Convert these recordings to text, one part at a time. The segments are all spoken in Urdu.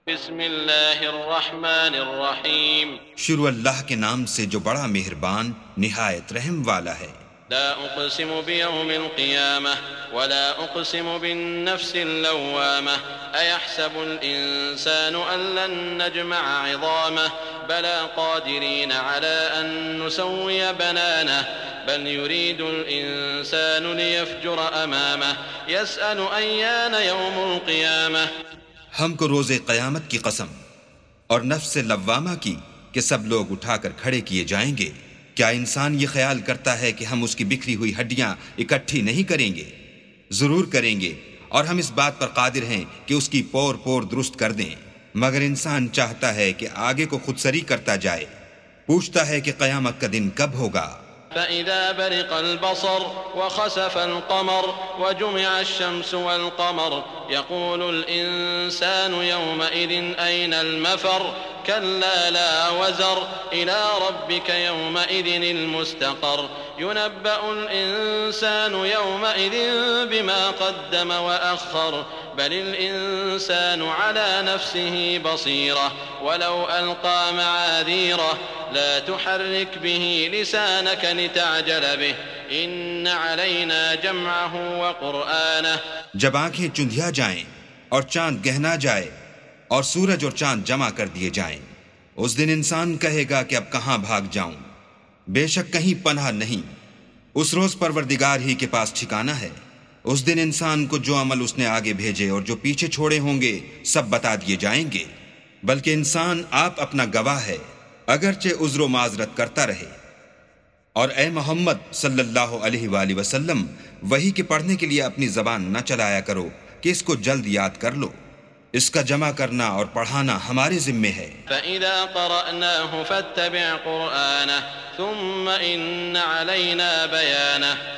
بسم اللہ الرحمن الرحیم شروع اللہ کے نام سے جو بڑا مہربان نہایت رحم والا ہے۔ لا اقسم بیوم القیامہ ولا اقسم بالنفس اللوامہ ایحسب الانسان ان لن نجمع عظامہ بلا قادرین علی ان نسوی بنانہ بل يريد الانسان ليفجر امامہ يسأل ایان یوم القیامہ۔ ہم کو روز قیامت کی قسم اور نفس لوامہ کی کہ سب لوگ اٹھا کر کھڑے کیے جائیں گے۔ کیا انسان یہ خیال کرتا ہے کہ ہم اس کی بکھری ہوئی ہڈیاں اکٹھی نہیں کریں گے؟ ضرور کریں گے، اور ہم اس بات پر قادر ہیں کہ اس کی پور پور درست کر دیں، مگر انسان چاہتا ہے کہ آگے کو خود سری کرتا جائے۔ پوچھتا ہے کہ قیامت کا دن کب ہوگا؟ فإذا برق البصر وخسف القمر وجمع الشمس والقمر يقول الإنسان يومئذ أين المفر كلا لا وزر إلى ربك يومئذ المستقر ينبأ الإنسان يومئذ بما قدم وأخر بل الإنسان على نفسه بصيرة ولو ألقى معاذيره لا تحرك به لسانك لتعجل به إن علينا جمعه وقرآنه۔ جب آنکھیں چندھیا جائیں اور چاند گہنا جائے اور سورج اور چاند جمع کر دیے جائیں، اس دن انسان کہے گا کہ اب کہاں بھاگ جاؤں؟ بے شک کہیں پناہ نہیں۔ اس روز پروردگار ہی کے پاس ٹھکانہ ہے۔ اس دن انسان کو جو عمل اس نے آگے بھیجے اور جو پیچھے چھوڑے ہوں گے سب بتا دیے جائیں گے، بلکہ انسان آپ اپنا گواہ ہے، اگرچہ عذر و معذرت کرتا رہے۔ اور اے محمد صلی اللہ علیہ وآلہ وسلم، وحی کے پڑھنے کے لیے اپنی زبان نہ چلایا کرو کہ اس کو جلد یاد کر لو، اس کا جمع کرنا اور پڑھانا ہمارے ذمے ہے۔ فَإِذَا قَرَأْنَاهُ فَاتَّبِعْ قُرْآنَهُ ثُمَّ إِنَّ عَلَيْنَا بَيَانَهُ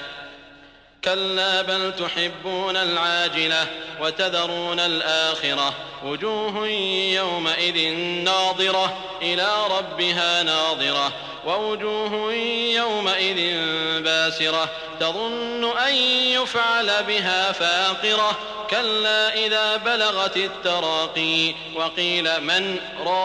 كلا بل تحبون العاجلة وتذرون الآخرة وجوه يومئذ ناظرة إلى ربها ناظرة ووجوه يومئذ باسرة تظن أن يفعل بها فاقرة كلا إذا بلغت التراقي وقيل من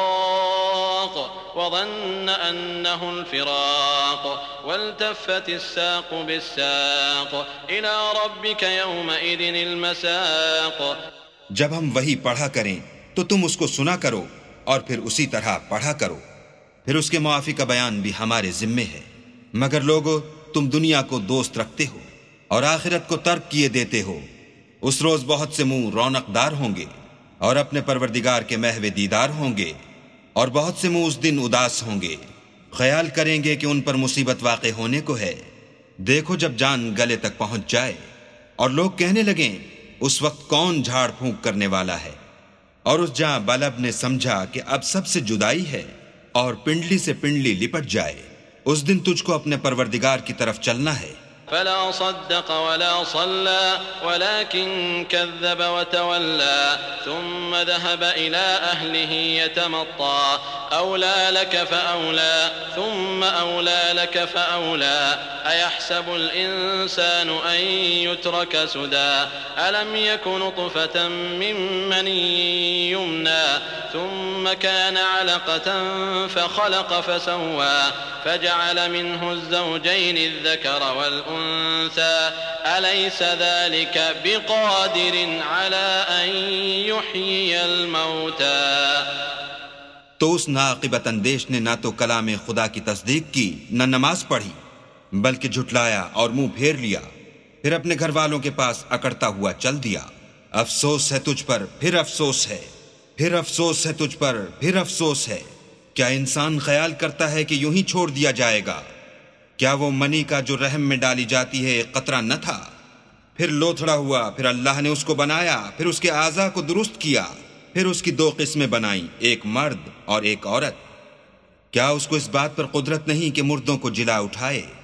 راق وظن أنه الفراق والتفت الساق بالساق إلى ربك يومئذ المساق۔ جب ہم وحی پڑھا کریں تو تم اس کو سنا کرو اور پھر اسی طرح پڑھا کرو، پھر اس کے موافق کا بیان بھی ہمارے ذمے ہے۔ مگر لوگو، تم دنیا کو دوست رکھتے ہو اور آخرت کو ترک کیے دیتے ہو۔ اس روز بہت سے منہ رونق دار ہوں گے اور اپنے پروردگار کے محو دیدار ہوں گے، اور بہت سے منہ اس دن اداس ہوں گے، خیال کریں گے کہ ان پر مصیبت واقع ہونے کو ہے۔ دیکھو جب جان گلے تک پہنچ جائے اور لوگ کہنے لگیں اس وقت کون جھاڑ پھونک کرنے والا ہے، اور اس جہاں بلب نے سمجھا کہ اب سب سے جدائی ہے اور پنڈلی سے پنڈلی لپٹ جائے، اس دن تجھ کو اپنے پروردگار کی طرف چلنا ہے۔ فلا صدق ولا صلى ولكن كذب وتولى ثم ذهب إلى أهله يتمطى أولى لك فأولى ثم أولى لك فأولى أيحسب الإنسان أن يترك سدى ألم يكن نطفة من مني يمنى ثم كان علقة فخلق فسوى فجعل منه الزوجين الذكر والأنثى أليس ذلك بقادر على أن يحيي الموتى۔ تو اس ناعاقبت اندیش نے نہ تو کلام خدا کی تصدیق کی نہ نماز پڑھی، بلکہ جھٹلایا اور منہ پھیر لیا، پھر اپنے گھر والوں کے پاس اکڑتا ہوا چل دیا۔ افسوس ہے تجھ پر، پھر افسوس ہے، پھر افسوس ہے تجھ پر، پھر افسوس ہے۔ کیا انسان خیال کرتا ہے کہ یوں ہی چھوڑ دیا جائے گا؟ کیا وہ منی کا جو رحم میں ڈالی جاتی ہے ایک قطرہ نہ تھا؟ پھر لوتھڑا ہوا، پھر اللہ نے اس کو بنایا، پھر اس کے اعضاء کو درست کیا، پھر اس کی دو قسمیں بنائیں، ایک مرد اور ایک عورت۔ کیا اس کو اس بات پر قدرت نہیں کہ مردوں کو جلا اٹھائے؟